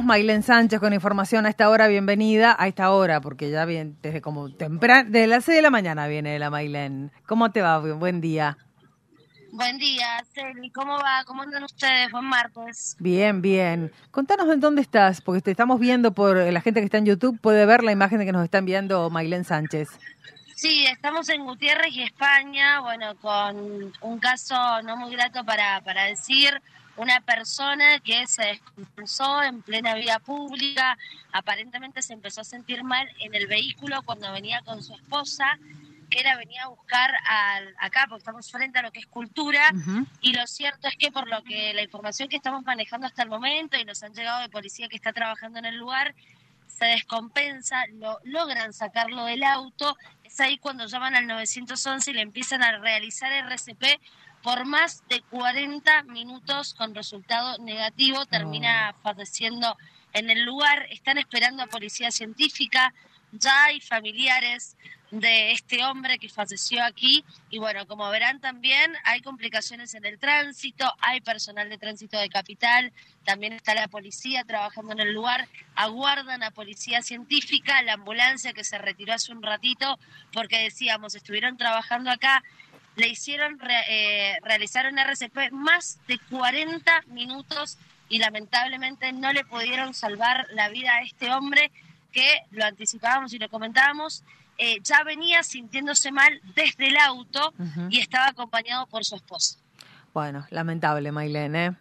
Mailén Sánchez con información a esta hora. Bienvenida a esta hora, porque ya viene desde como temprano, desde las 6 de la mañana viene la Mailén. ¿Cómo te va? Buen día. Buen día, Celi. ¿Cómo va? ¿Cómo andan ustedes? Buen martes. Bien, bien. Contanos en dónde estás, porque te estamos viendo por la gente que está en YouTube, puede ver la imagen de que nos está enviando Mailén Sánchez. Sí, estamos en Gutiérrez y España, bueno, con un caso no muy grato para decir, una persona que se descompensó en plena vía pública, aparentemente se empezó a sentir mal en el vehículo cuando venía con su esposa, que venía a buscar acá, porque estamos frente a lo que es cultura, y lo cierto es que por lo que la información que estamos manejando hasta el momento, y nos han llegado de policía que está trabajando en el lugar, se descompensa, logran sacarlo del auto, es ahí cuando llaman al 911 y le empiezan a realizar RCP por más de 40 minutos con resultado negativo, termina falleciendo en el lugar, están esperando a policía científica, ya hay familiares de este hombre que falleció aquí y bueno, como verán también hay complicaciones en el tránsito, hay personal de tránsito de Capital, también está la policía trabajando en el lugar, aguardan a policía científica, la ambulancia que se retiró hace un ratito porque decíamos, estuvieron trabajando acá, le hicieron realizaron RCP más de 40 minutos y lamentablemente no le pudieron salvar la vida a este hombre que lo anticipábamos y lo comentábamos, ya venía sintiéndose mal desde el auto y estaba acompañado por su esposa. Bueno, lamentable, Mailén, ¿eh?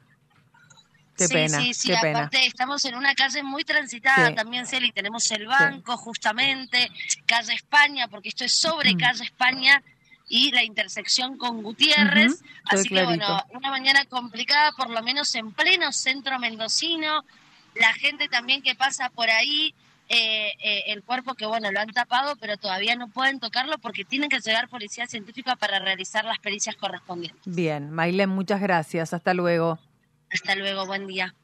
Qué pena, Sí, qué pena. aparte estamos en una calle muy transitada Sí. también, Celi, tenemos el banco justamente, calle España, porque esto es sobre calle España y la intersección con Gutiérrez, así que bueno, una mañana complicada, por lo menos en pleno centro mendocino, la gente también que pasa por ahí, el cuerpo que bueno, lo han tapado, pero todavía no pueden tocarlo porque tienen que llegar policía científica para realizar las pericias correspondientes. Bien, Mailén, muchas gracias. Hasta luego. Hasta luego, buen día.